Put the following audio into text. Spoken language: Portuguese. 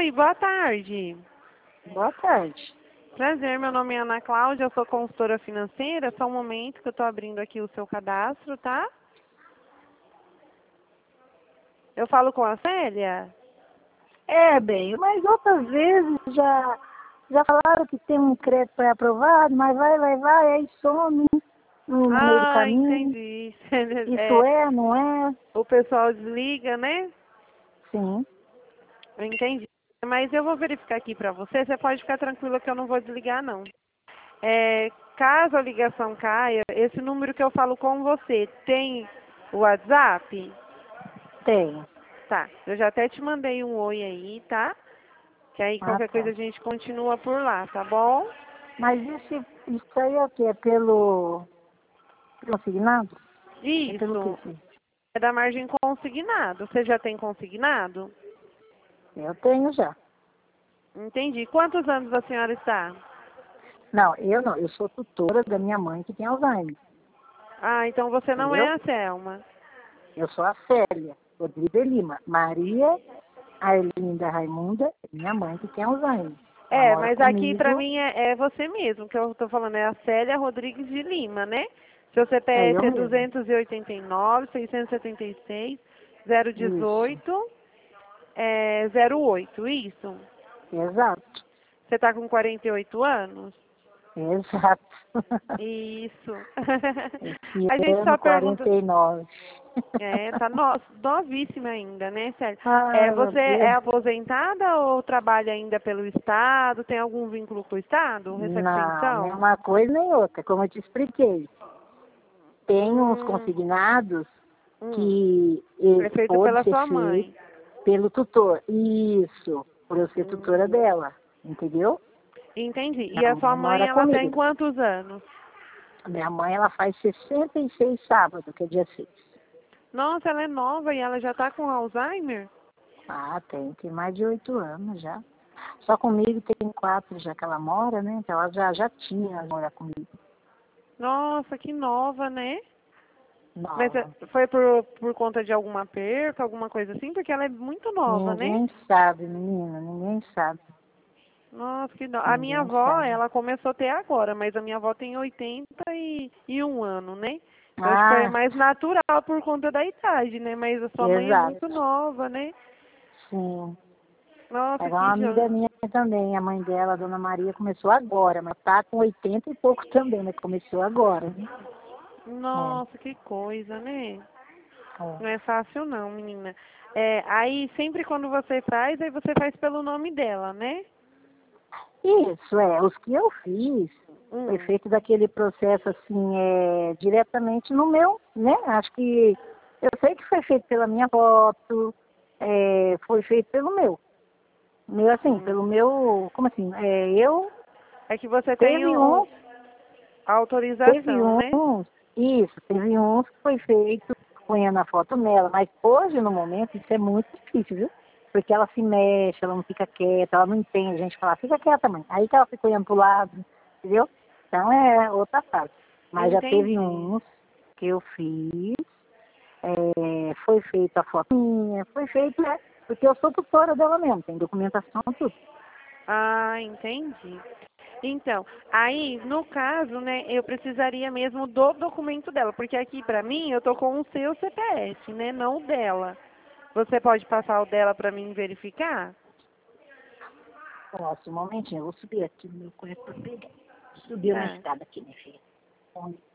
Oi, boa tarde. Boa tarde. Prazer, meu nome é Ana Cláudia, eu sou consultora financeira. Só um momento que eu estou abrindo aqui o seu cadastro, tá? Eu falo com a Célia? É, bem, mas outras vezes já falaram que tem um crédito pré-aprovado, mas vai, aí some no meio do Ah, caminho. entendi. Isso não é? O pessoal desliga, né? Sim. Eu entendi. Mas eu vou verificar aqui para você. Você pode ficar tranquila que eu não vou desligar, não. Caso a ligação caia, esse número que eu falo com você tem o WhatsApp? Tem. Tá, eu já até te mandei um oi aí, tá? Que aí Ah, qualquer coisa a tá. gente continua por lá, tá bom? Mas isso aí é o quê? É pelo consignado? É pelo quê, Isso, filho? é da margem consignado. Você já tem consignado? Eu tenho já. Entendi. Quantos anos a senhora está? Não, eu não. Eu sou tutora da minha mãe que tem Alzheimer. Ah, então você não é Entendeu? a Selma. Eu sou a Célia Rodrigues de Lima. Maria Arlinda Raimunda, minha mãe que tem Alzheimer. Ela É, mora mas aqui pra comigo, mim é você mesmo, que eu tô falando, é a Célia Rodrigues de Lima, né? Seu é CPF eu é mesmo. 289, 676, Isso, 018, 08, isso? exato, Você tá com 48 anos? exato. Isso. Esse A gente ano só pergunta. 49. Tá novíssima ainda, né, Célia? Ai, meu Você é Deus. aposentada ou trabalha ainda pelo Estado? Tem algum vínculo com o Estado? Recebe Não, nem pensão? uma coisa nem outra, como eu te expliquei. Tem uns Hum, consignados hum. que É feito pode pela ser sua feito mãe. pelo tutor. Isso, por eu ser tutora Hum, dela, entendeu? entendi. E A a sua mãe mãe, mora ela tem comigo. quantos anos? Minha mãe, ela faz 66 sábado, que é dia 6. Nossa, ela é nova e ela já tá com Alzheimer? Ah, tem mais de 8 anos já. Só comigo tem 4 já que ela mora, né? Que ela já tinha morar comigo. Nossa, que nova, né? Mas Nova. foi por conta de alguma perca, alguma coisa assim? Porque ela é muito nova, né? Ninguém sabe, menina, ninguém sabe. Nossa, que A minha Ninguém avó, sabe. ela começou a ter agora, mas a minha avó tem 81 anos, né? Eu acho que foi Ah, mais natural por conta da idade, né? Mas a sua mãe é exato. muito nova, né? Sim. Nossa, Era uma que amiga joia. minha também, a mãe dela, a dona Maria, começou agora, mas tá com 80 e pouco também, né? Começou agora, né? Nossa, que coisa, né? É. Não é fácil não, menina. Aí sempre quando você faz, aí você faz pelo nome dela, né? Isso, os que eu fiz foi Hum. feito daquele processo assim, diretamente no meu, né? Acho que eu sei que foi feito pela minha foto, foi feito pelo meu assim, pelo Hum. meu, como assim? Eu É que você tem teve uns, autorização, né? teve uns que foi feito ponhando a foto nela, mas hoje no momento isso é muito difícil, viu? Porque ela se mexe, ela não fica quieta, ela não entende a gente falar, fica quieta, mãe. Aí que ela fica olhando pro lado, entendeu? Então é outra fase. Mas já teve Entendi. uns que eu fiz, foi feita a foto minha, foi feito, porque eu sou tutora dela mesmo, tem documentação, tudo. Ah, entendi. Então, aí, no caso, né, eu precisaria mesmo do documento dela, porque aqui pra mim eu tô com o seu CPF, né, não o dela. Você pode passar o dela pra mim verificar? Nossa, um momentinho, eu vou subir aqui no meu quarto para pegar. Subiu na Tá. escada aqui, minha filha.